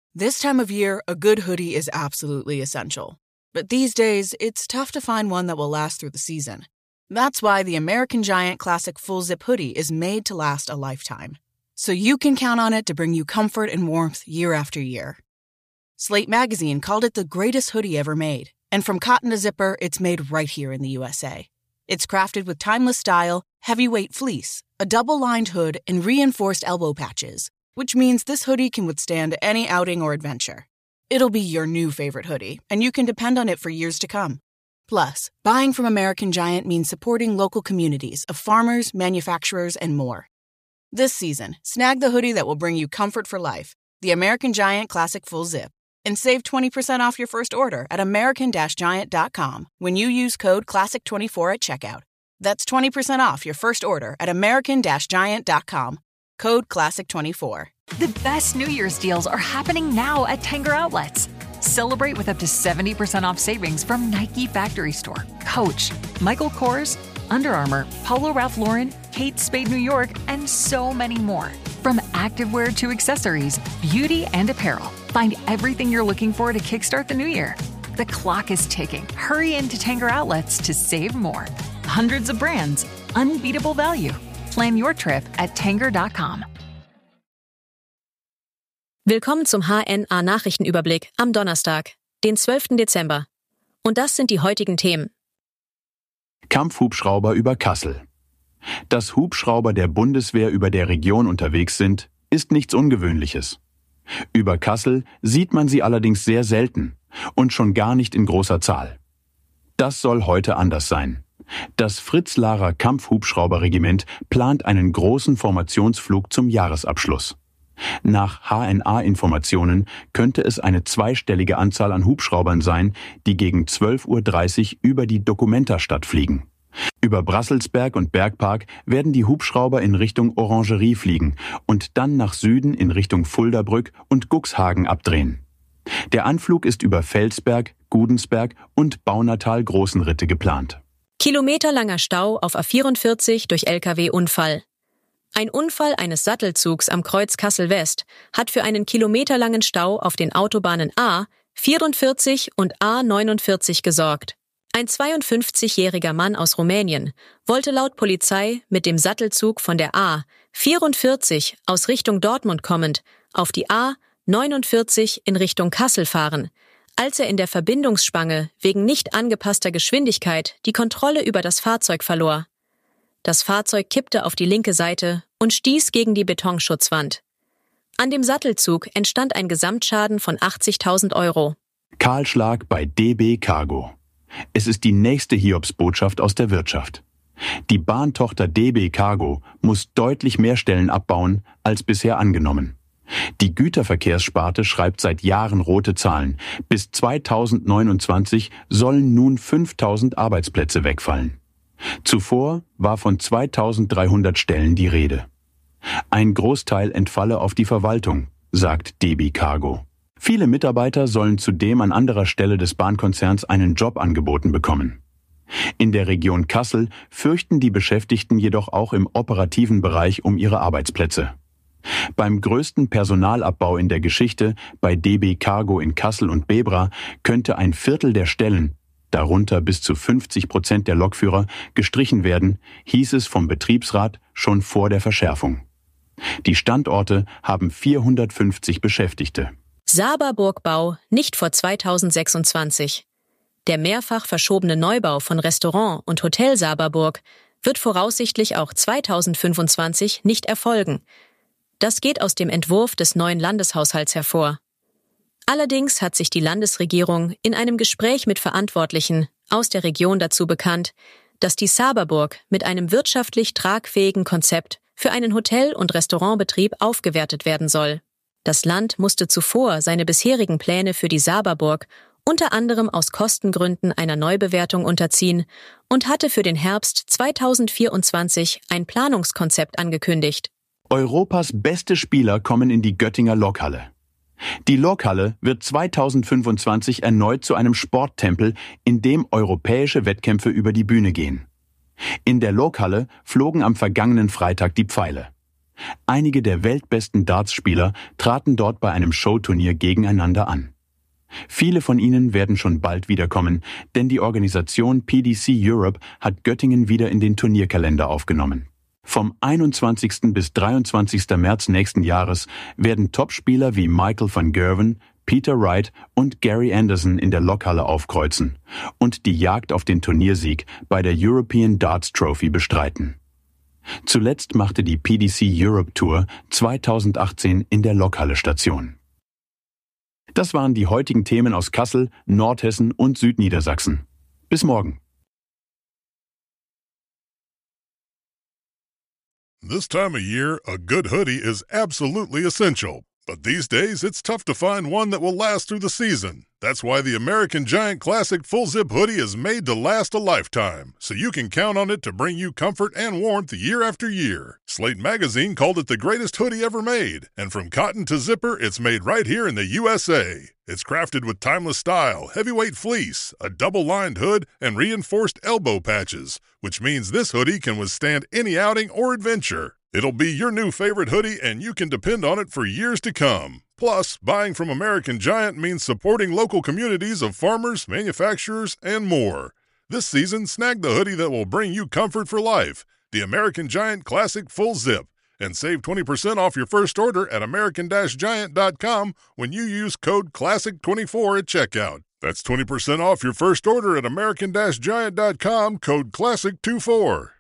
This time of year, a good hoodie is absolutely essential. But these days, it's tough to find one that will last through the season. That's why the American Giant Classic Full Zip Hoodie is made to last a lifetime. So you can count on it to bring you comfort and warmth year after year. Slate Magazine called it the greatest hoodie ever made. And from cotton to zipper, it's made right here in the USA. It's crafted with timeless style, heavyweight fleece, a double-lined hood, and reinforced elbow patches, which means this hoodie can withstand any outing or adventure. It'll be your new favorite hoodie, and you can depend on it for years to come. Plus, buying from American Giant means supporting local communities of farmers, manufacturers, and more. This season, snag the hoodie that will bring you comfort for life, the American Giant Classic Full Zip, and save 20% off your first order at american-giant.com when you use code CLASSIC24 at checkout. That's 20% off your first order at american-giant.com. Code CLASSIC24. The best New Year's deals are happening now at Tanger Outlets. Celebrate with up to 70% off savings from Nike Factory Store, Coach, Michael Kors, Under Armour, Polo Ralph Lauren, Kate Spade New York, and so many more. From activewear to accessories, beauty and apparel. Find everything you're looking for to kickstart the new year. The clock is ticking. Hurry into Tanger Outlets to save more. Hundreds of brands, unbeatable value. Plan your trip at tanger.com. Willkommen zum HNA-Nachrichtenüberblick am Donnerstag, den 12. Dezember. Und das sind die heutigen Themen. Kampfhubschrauber über Kassel. Dass Hubschrauber der Bundeswehr über der Region unterwegs sind, ist nichts Ungewöhnliches. Über Kassel sieht man sie allerdings sehr selten und schon gar nicht in großer Zahl. Das soll heute anders sein. Das Fritz-Lahrer Kampfhubschrauberregiment plant einen großen Formationsflug zum Jahresabschluss. Nach HNA-Informationen könnte es eine zweistellige Anzahl an Hubschraubern sein, die gegen 12:30 Uhr über die Documenta-Stadt fliegen. Über Brasselsberg und Bergpark werden die Hubschrauber in Richtung Orangerie fliegen und dann nach Süden in Richtung Fuldabrück und Guxhagen abdrehen. Der Anflug ist über Felsberg, Gudensberg und Baunatal-Großenritte geplant. Kilometerlanger Stau auf A44 durch Lkw-Unfall. Ein Unfall eines Sattelzugs am Kreuz Kassel-West hat für einen kilometerlangen Stau auf den Autobahnen A44 und A49 gesorgt. Ein 52-jähriger Mann aus Rumänien wollte laut Polizei mit dem Sattelzug von der A44 aus Richtung Dortmund kommend auf die A49 in Richtung Kassel fahren, als er in der Verbindungsspange wegen nicht angepasster Geschwindigkeit die Kontrolle über das Fahrzeug verlor. Das Fahrzeug kippte auf die linke Seite und stieß gegen die Betonschutzwand. An dem Sattelzug entstand ein Gesamtschaden von 80.000 €. Kahlschlag bei DB Cargo. Es ist die nächste Hiobsbotschaft aus der Wirtschaft. Die Bahntochter DB Cargo muss deutlich mehr Stellen abbauen als bisher angenommen. Die Güterverkehrssparte schreibt seit Jahren rote Zahlen. Bis 2029 sollen nun 5.000 Arbeitsplätze wegfallen. Zuvor war von 2.300 Stellen die Rede. Ein Großteil entfalle auf die Verwaltung, sagt DB Cargo. Viele Mitarbeiter sollen zudem an anderer Stelle des Bahnkonzerns einen Job angeboten bekommen. In der Region Kassel fürchten die Beschäftigten jedoch auch im operativen Bereich um ihre Arbeitsplätze. Beim größten Personalabbau in der Geschichte bei DB Cargo in Kassel und Bebra könnte ein Viertel der Stellen, darunter bis zu 50% der Lokführer, gestrichen werden, hieß es vom Betriebsrat schon vor der Verschärfung. Die Standorte haben 450 Beschäftigte. Saberburgbau nicht vor 2026. Der mehrfach verschobene Neubau von Restaurant und Hotel Saberburg wird voraussichtlich auch 2025 nicht erfolgen. Das geht aus dem Entwurf des neuen Landeshaushalts hervor. Allerdings hat sich die Landesregierung in einem Gespräch mit Verantwortlichen aus der Region dazu bekannt, dass die Saberburg mit einem wirtschaftlich tragfähigen Konzept für einen Hotel- und Restaurantbetrieb aufgewertet werden soll. Das Land musste zuvor seine bisherigen Pläne für die Saberburg unter anderem aus Kostengründen einer Neubewertung unterziehen und hatte für den Herbst 2024 ein Planungskonzept angekündigt. Europas beste Spieler kommen in die Göttinger Lokhalle. Die Lokhalle wird 2025 erneut zu einem Sporttempel, in dem europäische Wettkämpfe über die Bühne gehen. In der Lokhalle flogen am vergangenen Freitag die Pfeile. Einige der weltbesten Darts-Spieler traten dort bei einem Showturnier gegeneinander an. Viele von ihnen werden schon bald wiederkommen, denn die Organisation PDC Europe hat Göttingen wieder in den Turnierkalender aufgenommen. Vom 21. bis 23. März nächsten Jahres werden Topspieler wie Michael van Gerwen, Peter Wright und Gary Anderson in der Lokhalle aufkreuzen und die Jagd auf den Turniersieg bei der European Darts Trophy bestreiten. Zuletzt machte die PDC Europe Tour 2018 in der Lokhalle Station. Das waren die heutigen Themen aus Kassel, Nordhessen und Südniedersachsen. Bis morgen. This time of year, a good hoodie is absolutely essential. But these days, it's tough to find one that will last through the season. That's why the American Giant Classic Full Zip Hoodie is made to last a lifetime, so you can count on it to bring you comfort and warmth year after year. Slate Magazine called it the greatest hoodie ever made, and from cotton to zipper, it's made right here in the USA. It's crafted with timeless style, heavyweight fleece, a double-lined hood, and reinforced elbow patches, which means this hoodie can withstand any outing or adventure. It'll be your new favorite hoodie, and you can depend on it for years to come. Plus, buying from American Giant means supporting local communities of farmers, manufacturers, and more. This season, snag the hoodie that will bring you comfort for life, the American Giant Classic Full Zip, and save 20% off your first order at american-giant.com when you use code CLASSIC24 at checkout. That's 20% off your first order at american-giant.com, code CLASSIC24.